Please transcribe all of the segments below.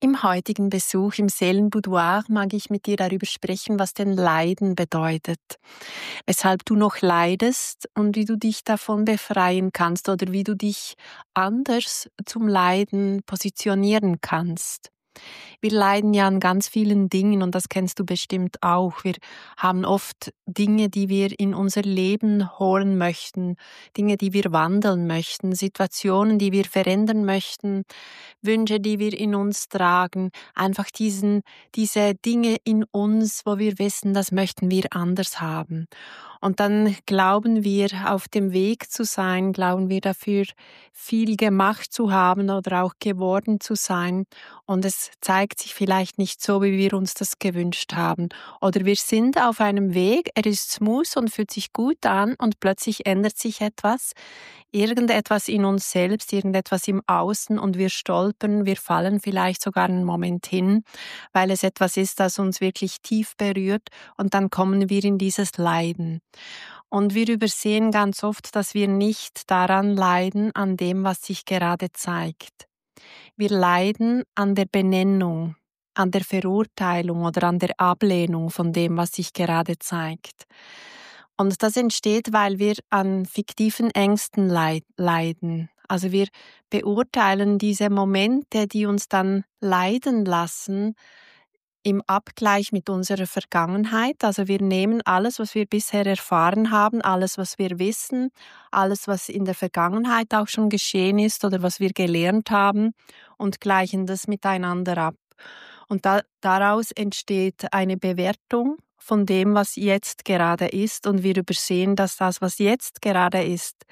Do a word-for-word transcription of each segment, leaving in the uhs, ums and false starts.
Im heutigen Besuch im Seelenboudoir mag ich mit dir darüber sprechen, was denn Leiden bedeutet, weshalb du noch leidest und wie du dich davon befreien kannst oder wie du dich anders zum Leiden positionieren kannst. Wir leiden ja an ganz vielen Dingen und das kennst du bestimmt auch. Wir haben oft Dinge, die wir in unser Leben holen möchten, Dinge, die wir wandeln möchten, Situationen, die wir verändern möchten, Wünsche, die wir in uns tragen, einfach diesen, diese Dinge in uns, wo wir wissen, das möchten wir anders haben. Und dann glauben wir, auf dem Weg zu sein, glauben wir dafür, viel gemacht zu haben oder auch geworden zu sein. Und es zeigt sich vielleicht nicht so, wie wir uns das gewünscht haben. Oder wir sind auf einem Weg, er ist smooth und fühlt sich gut an und plötzlich ändert sich etwas. Irgendetwas in uns selbst, irgendetwas im Außen und wir stolpern, wir fallen vielleicht sogar einen Moment hin, weil es etwas ist, das uns wirklich tief berührt und dann kommen wir in dieses Leiden. Und wir übersehen ganz oft, dass wir nicht daran leiden, an dem, was sich gerade zeigt. Wir leiden an der Benennung, an der Verurteilung oder an der Ablehnung von dem, was sich gerade zeigt. Und das entsteht, weil wir an fiktiven Ängsten leiden. Also wir beurteilen diese Momente, die uns dann leiden lassen, im Abgleich mit unserer Vergangenheit. Also wir nehmen alles, was wir bisher erfahren haben, alles, was wir wissen, alles, was in der Vergangenheit auch schon geschehen ist oder was wir gelernt haben und gleichen das miteinander ab. Und da, daraus entsteht eine Bewertung von dem, was jetzt gerade ist und wir übersehen, dass das, was jetzt gerade ist,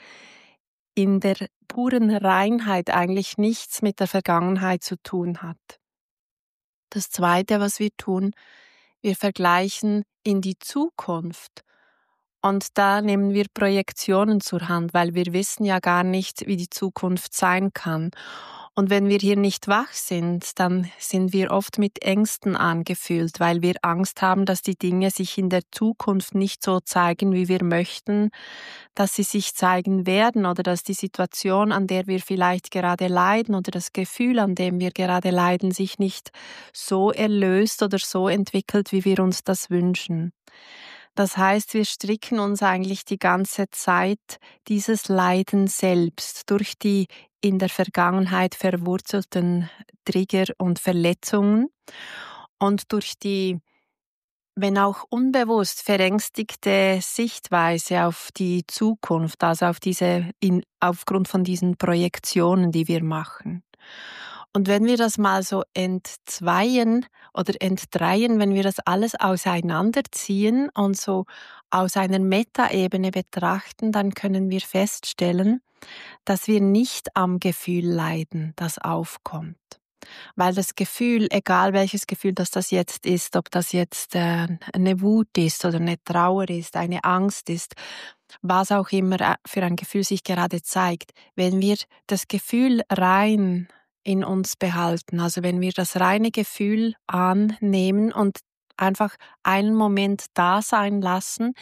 in der puren Reinheit eigentlich nichts mit der Vergangenheit zu tun hat. Das Zweite, was wir tun, wir vergleichen in die Zukunft. Und da nehmen wir Projektionen zur Hand, weil wir wissen ja gar nicht, wie die Zukunft sein kann. Und wenn wir hier nicht wach sind, dann sind wir oft mit Ängsten angefüllt, weil wir Angst haben, dass die Dinge sich in der Zukunft nicht so zeigen, wie wir möchten, dass sie sich zeigen werden oder dass die Situation, an der wir vielleicht gerade leiden oder das Gefühl, an dem wir gerade leiden, sich nicht so erlöst oder so entwickelt, wie wir uns das wünschen. Das heißt, wir stricken uns eigentlich die ganze Zeit dieses Leiden selbst durch die in der Vergangenheit verwurzelten Trigger und Verletzungen und durch die, wenn auch unbewusst, verängstigte Sichtweise auf die Zukunft, also auf diese, in, aufgrund von diesen Projektionen, die wir machen. Und wenn wir das mal so entzweien oder entdreien, wenn wir das alles auseinanderziehen und so aus einer Metaebene betrachten, dann können wir feststellen, dass wir nicht am Gefühl leiden, das aufkommt. Weil das Gefühl, egal welches Gefühl das das jetzt ist, ob das jetzt äh, eine Wut ist oder eine Trauer ist, eine Angst ist, was auch immer für ein Gefühl sich gerade zeigt, wenn wir das Gefühl rein in uns behalten, also wenn wir das reine Gefühl annehmen und einfach einen Moment da sein lassen,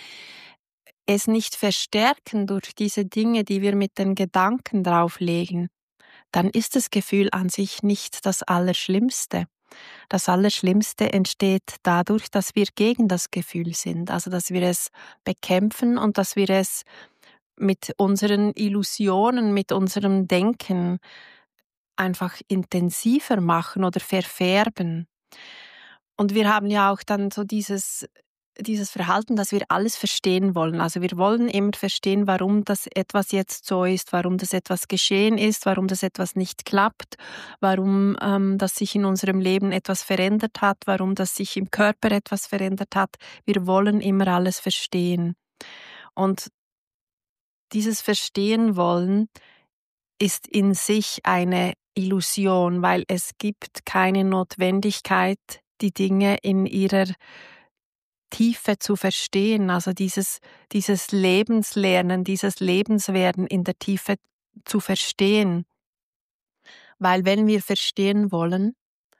es nicht verstärken durch diese Dinge, die wir mit den Gedanken drauflegen, dann ist das Gefühl an sich nicht das Allerschlimmste. Das Allerschlimmste entsteht dadurch, dass wir gegen das Gefühl sind, also dass wir es bekämpfen und dass wir es mit unseren Illusionen, mit unserem Denken einfach intensiver machen oder verfärben. Und wir haben ja auch dann so dieses dieses Verhalten, dass wir alles verstehen wollen. Also wir wollen immer verstehen, warum das etwas jetzt so ist, warum das etwas geschehen ist, warum das etwas nicht klappt, warum ähm, das sich in unserem Leben etwas verändert hat, warum das sich im Körper etwas verändert hat. Wir wollen immer alles verstehen. Und dieses Verstehen wollen ist in sich eine Illusion, weil es gibt keine Notwendigkeit, die Dinge in ihrer Tiefe zu verstehen, also dieses, dieses Lebenslernen, dieses Lebenswerden in der Tiefe zu verstehen. Weil wenn wir verstehen wollen,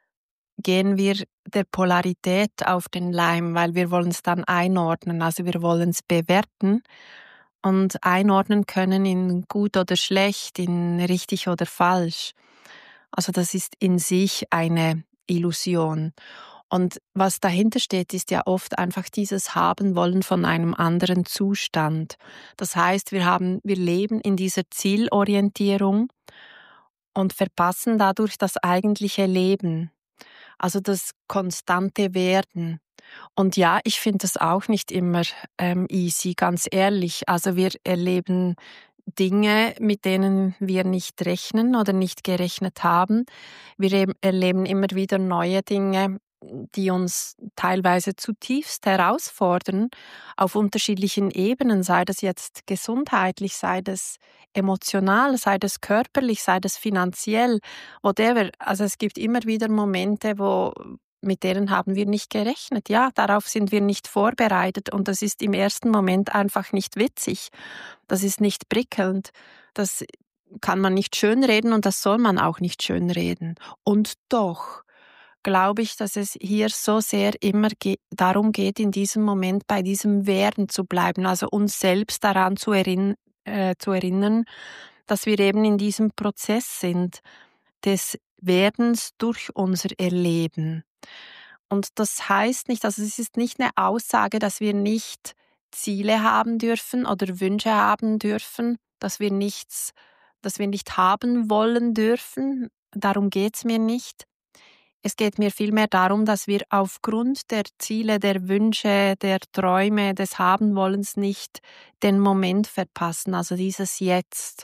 gehen wir der Polarität auf den Leim, weil wir wollen es dann einordnen, also wir wollen es bewerten und einordnen können in gut oder schlecht, in richtig oder falsch. Also das ist in sich eine Illusion. Und was dahinter steht, ist ja oft einfach dieses Haben wollen von einem anderen Zustand. Das heißt, wir haben, wir leben in dieser Zielorientierung und verpassen dadurch das eigentliche Leben, also das konstante Werden. Und ja, ich finde das auch nicht immer ähm, easy, ganz ehrlich. Also wir erleben Dinge, mit denen wir nicht rechnen oder nicht gerechnet haben. Wir eben erleben immer wieder neue Dinge, die uns teilweise zutiefst herausfordern, auf unterschiedlichen Ebenen, sei das jetzt gesundheitlich, sei das emotional, sei das körperlich, sei das finanziell, whatever. Also es gibt immer wieder Momente, wo mit denen haben wir nicht gerechnet. Ja, darauf sind wir nicht vorbereitet und das ist im ersten Moment einfach nicht witzig. Das ist nicht prickelnd. Das kann man nicht schönreden und das soll man auch nicht schönreden. Und doch glaube ich, dass es hier so sehr immer ge- darum geht, in diesem Moment bei diesem Werden zu bleiben, also uns selbst daran zu, erinn- äh, zu erinnern, dass wir eben in diesem Prozess sind des Werdens durch unser Erleben. Und das heißt nicht, also es ist nicht eine Aussage, dass wir nicht Ziele haben dürfen oder Wünsche haben dürfen, dass wir nichts, dass wir nicht haben wollen dürfen. Darum geht's mir nicht. Es geht mir vielmehr darum, dass wir aufgrund der Ziele, der Wünsche, der Träume, des Habenwollens nicht den Moment verpassen, also dieses Jetzt.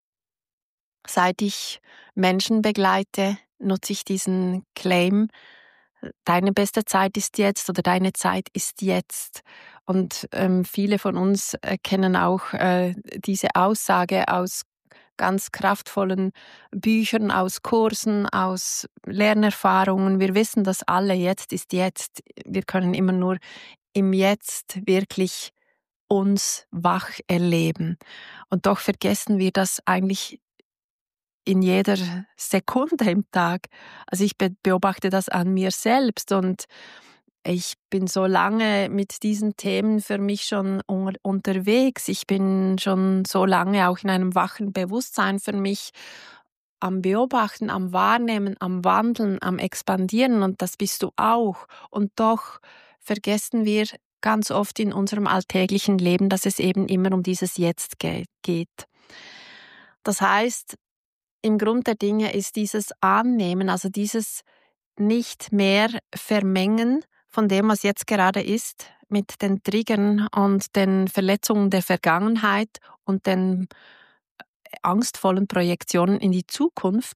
Seit ich Menschen begleite, nutze ich diesen Claim, deine beste Zeit ist jetzt oder deine Zeit ist jetzt. Und ähm, viele von uns äh, kennen auch äh, diese Aussage aus ganz kraftvollen Büchern, aus Kursen, aus Lernerfahrungen. Wir wissen das alle, jetzt ist jetzt. Wir können immer nur im Jetzt wirklich uns wach erleben. Und doch vergessen wir das eigentlich in jeder Sekunde im Tag. Also ich be- beobachte das an mir selbst und ich bin so lange mit diesen Themen für mich schon un- unterwegs. Ich bin schon so lange auch in einem wachen Bewusstsein für mich am Beobachten, am Wahrnehmen, am Wandeln, am Expandieren und das bist du auch. Und doch vergessen wir ganz oft in unserem alltäglichen Leben, dass es eben immer um dieses Jetzt ge- geht. Das heißt, im Grund der Dinge ist dieses Annehmen, also dieses nicht mehr Vermengen von dem, was jetzt gerade ist, mit den Triggern und den Verletzungen der Vergangenheit und den angstvollen Projektionen in die Zukunft,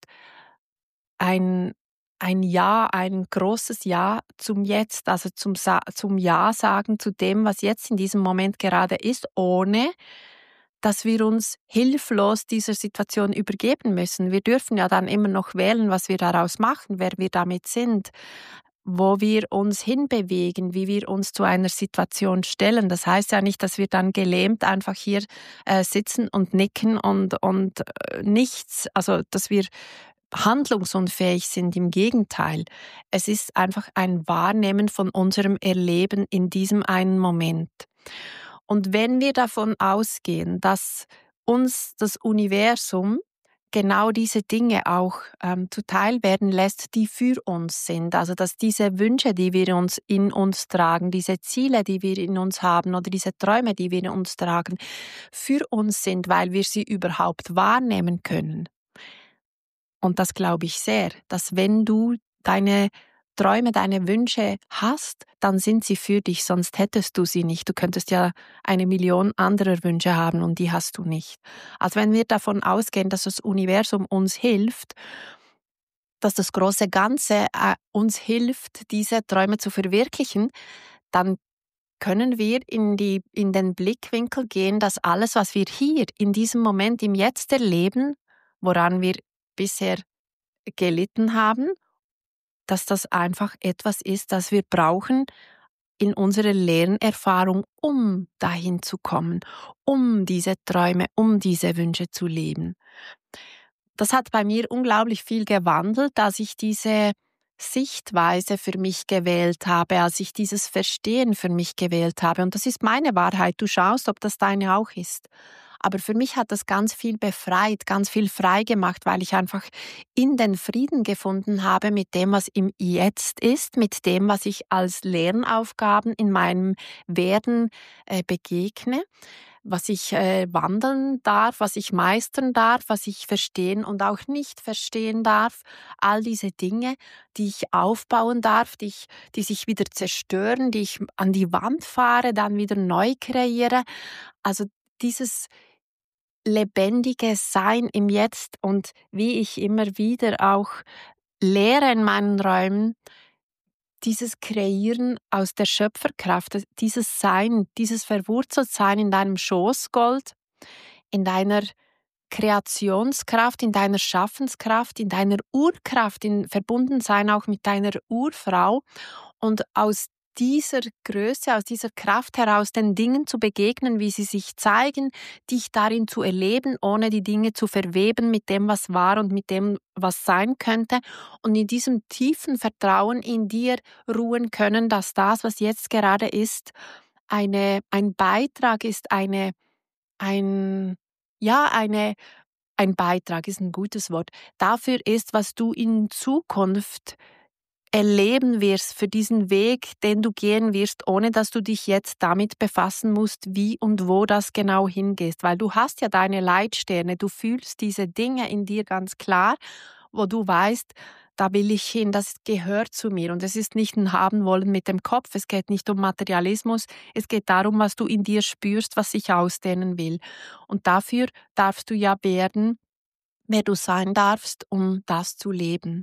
ein, ein Ja, ein großes Ja zum Jetzt, also zum, Sa- zum Ja sagen zu dem, was jetzt in diesem Moment gerade ist, ohne dass wir uns hilflos dieser Situation übergeben müssen. Wir dürfen ja dann immer noch wählen, was wir daraus machen, wer wir damit sind, wo wir uns hinbewegen, wie wir uns zu einer Situation stellen. Das heißt ja nicht, dass wir dann gelähmt einfach hier äh, sitzen und nicken und, und äh, nichts, also dass wir handlungsunfähig sind. Im Gegenteil, es ist einfach ein Wahrnehmen von unserem Erleben in diesem einen Moment. Und wenn wir davon ausgehen, dass uns das Universum genau diese Dinge auch ähm, zuteil werden lässt, die für uns sind, also dass diese Wünsche, die wir uns in uns tragen, diese Ziele, die wir in uns haben oder diese Träume, die wir in uns tragen, für uns sind, weil wir sie überhaupt wahrnehmen können. Und das glaube ich sehr, dass wenn du deine Träume, deine Wünsche hast, dann sind sie für dich, sonst hättest du sie nicht. Du könntest ja eine Million anderer Wünsche haben und die hast du nicht. Also wenn wir davon ausgehen, dass das Universum uns hilft, dass das große Ganze äh, uns hilft, diese Träume zu verwirklichen, dann können wir in, die, in den Blickwinkel gehen, dass alles, was wir hier in diesem Moment im Jetzt erleben, woran wir bisher gelitten haben, dass das einfach etwas ist, das wir brauchen in unserer Lernerfahrung, um dahin zu kommen, um diese Träume, um diese Wünsche zu leben. Das hat bei mir unglaublich viel gewandelt, als ich diese Sichtweise für mich gewählt habe, als ich dieses Verstehen für mich gewählt habe. Und das ist meine Wahrheit. Du schaust, ob das deine auch ist. Aber für mich hat das ganz viel befreit, ganz viel frei gemacht, weil ich einfach in den Frieden gefunden habe mit dem, was im Jetzt ist, mit dem, was ich als Lernaufgaben in meinem Werden äh, begegne, was ich äh, wandeln darf, was ich meistern darf, was ich verstehen und auch nicht verstehen darf. All diese Dinge, die ich aufbauen darf, die, ich, die sich wieder zerstören, die ich an die Wand fahre, dann wieder neu kreiere. Also dieses lebendige Sein im Jetzt und wie ich immer wieder auch lehre in meinen Räumen, dieses Kreieren aus der Schöpferkraft, dieses Sein, dieses Verwurzeltsein in deinem Schoßgold, in deiner Kreationskraft, in deiner Schaffenskraft, in deiner Urkraft, in Verbundensein auch mit deiner Urfrau und aus dieser Größe, aus dieser Kraft heraus den Dingen zu begegnen, wie sie sich zeigen, dich darin zu erleben, ohne die Dinge zu verweben mit dem, was war und mit dem, was sein könnte und in diesem tiefen Vertrauen in dir ruhen können, dass das, was jetzt gerade ist, eine, ein Beitrag ist, eine, ein, ja, eine, ein Beitrag ist ein gutes Wort, dafür ist, was du in Zukunft erleben wirst für diesen Weg, den du gehen wirst, ohne dass du dich jetzt damit befassen musst, wie und wo das genau hingeht. Weil du hast ja deine Leitsterne, du fühlst diese Dinge in dir ganz klar, wo du weißt, da will ich hin, das gehört zu mir. Und es ist nicht ein Haben wollen mit dem Kopf, es geht nicht um Materialismus, es geht darum, was du in dir spürst, was sich ausdehnen will. Und dafür darfst du ja werden, wer du sein darfst, um das zu leben.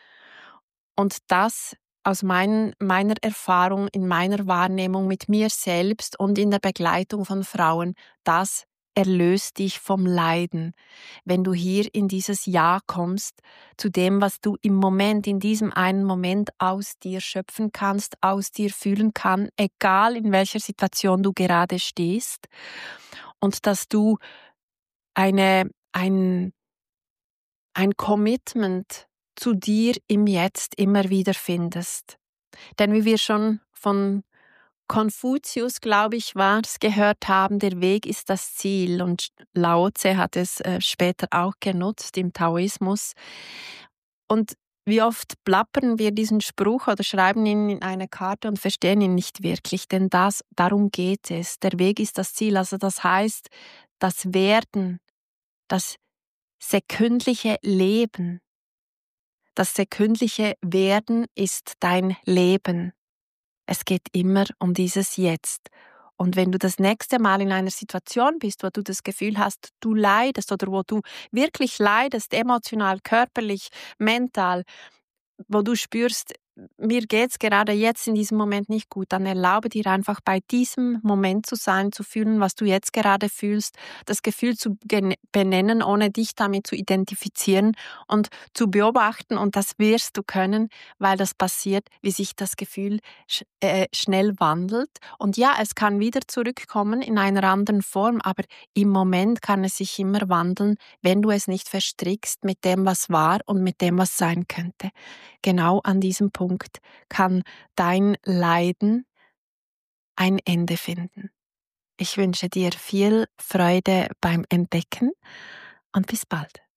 Und das aus mein, meiner Erfahrung, in meiner Wahrnehmung mit mir selbst und in der Begleitung von Frauen, das erlöst dich vom Leiden. Wenn du hier in dieses Ja kommst, zu dem, was du im Moment, in diesem einen Moment aus dir schöpfen kannst, aus dir fühlen kann, egal in welcher Situation du gerade stehst, und dass du eine, ein, ein Commitment zu dir im Jetzt immer wieder findest. Denn wie wir schon von Konfuzius, glaube ich, war es, gehört haben, der Weg ist das Ziel. Und Lao Tse hat es äh, später auch genutzt im Taoismus. Und wie oft plappern wir diesen Spruch oder schreiben ihn in eine Karte und verstehen ihn nicht wirklich, denn das, darum geht es. Der Weg ist das Ziel. Also das heißt, das Werden, das sekündliche Leben, das sekündliche Werden ist dein Leben. Es geht immer um dieses Jetzt. Und wenn du das nächste Mal in einer Situation bist, wo du das Gefühl hast, du leidest oder wo du wirklich leidest, emotional, körperlich, mental, wo du spürst, mir geht's gerade jetzt in diesem Moment nicht gut, dann erlaube dir einfach bei diesem Moment zu sein, zu fühlen, was du jetzt gerade fühlst, das Gefühl zu benennen, ohne dich damit zu identifizieren und zu beobachten, und das wirst du können, weil das passiert, wie sich das Gefühl sch- äh, schnell wandelt. Und ja, es kann wieder zurückkommen in einer anderen Form, aber im Moment kann es sich immer wandeln, wenn du es nicht verstrickst mit dem, was war und mit dem, was sein könnte. Genau an diesem Punkt kann dein Leiden ein Ende finden. Ich wünsche dir viel Freude beim Entdecken und bis bald.